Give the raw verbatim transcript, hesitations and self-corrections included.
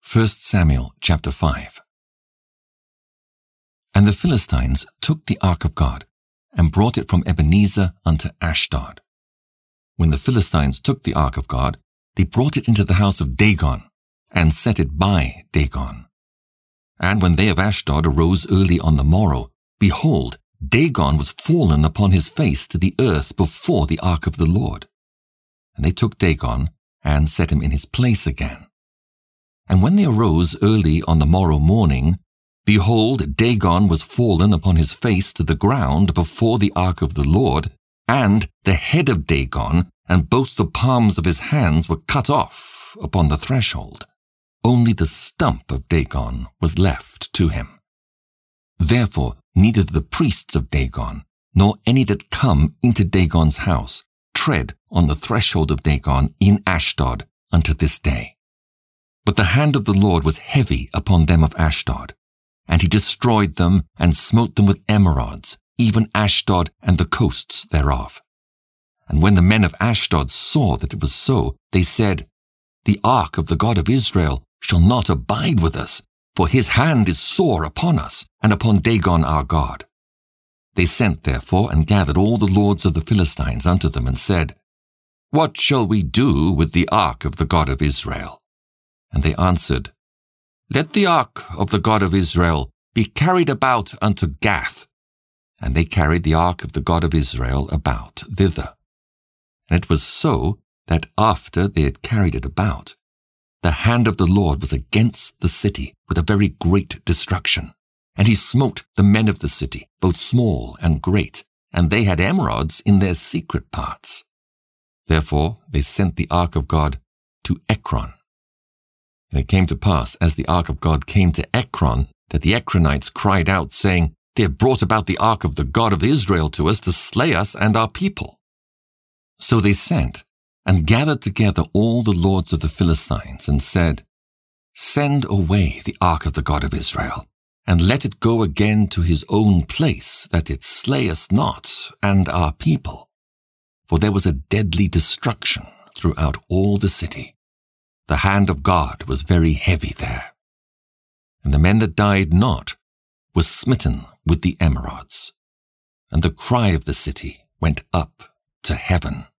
First Samuel chapter five. And the Philistines took the ark of God, and brought it from Ebenezer unto Ashdod. When the Philistines took the ark of God, they brought it into the house of Dagon, and set it by Dagon. And when they of Ashdod arose early on the morrow, behold, Dagon was fallen upon his face to the earth before the ark of the Lord. And they took Dagon, and set him in his place again. And when they arose early on the morrow morning, behold, Dagon was fallen upon his face to the ground before the ark of the Lord, and the head of Dagon and both the palms of his hands were cut off upon the threshold. Only the stump of Dagon was left to him. Therefore neither the priests of Dagon, nor any that come into Dagon's house, tread on the threshold of Dagon in Ashdod unto this day. But the hand of the Lord was heavy upon them of Ashdod, and he destroyed them and smote them with emerods, even Ashdod and the coasts thereof. And when the men of Ashdod saw that it was so, they said, The ark of the God of Israel shall not abide with us, for his hand is sore upon us, and upon Dagon our God. They sent therefore and gathered all the lords of the Philistines unto them, and said, What shall we do with the ark of the God of Israel? And they answered, Let the ark of the God of Israel be carried about unto Gath. And they carried the ark of the God of Israel about thither. And it was so that after they had carried it about, the hand of the Lord was against the city with a very great destruction. And he smote the men of the city, both small and great, and they had emerods in their secret parts. Therefore they sent the ark of God to Ekron. And it came to pass, as the ark of God came to Ekron, that the Ekronites cried out, saying, They have brought about the ark of the God of Israel to us to slay us and our people. So they sent and gathered together all the lords of the Philistines, and said, Send away the ark of the God of Israel, and let it go again to his own place, that it slay us not and our people. For there was a deadly destruction throughout all the city. The hand of God was very heavy there. And the men that died not were smitten with the emerods. And the cry of the city went up to heaven.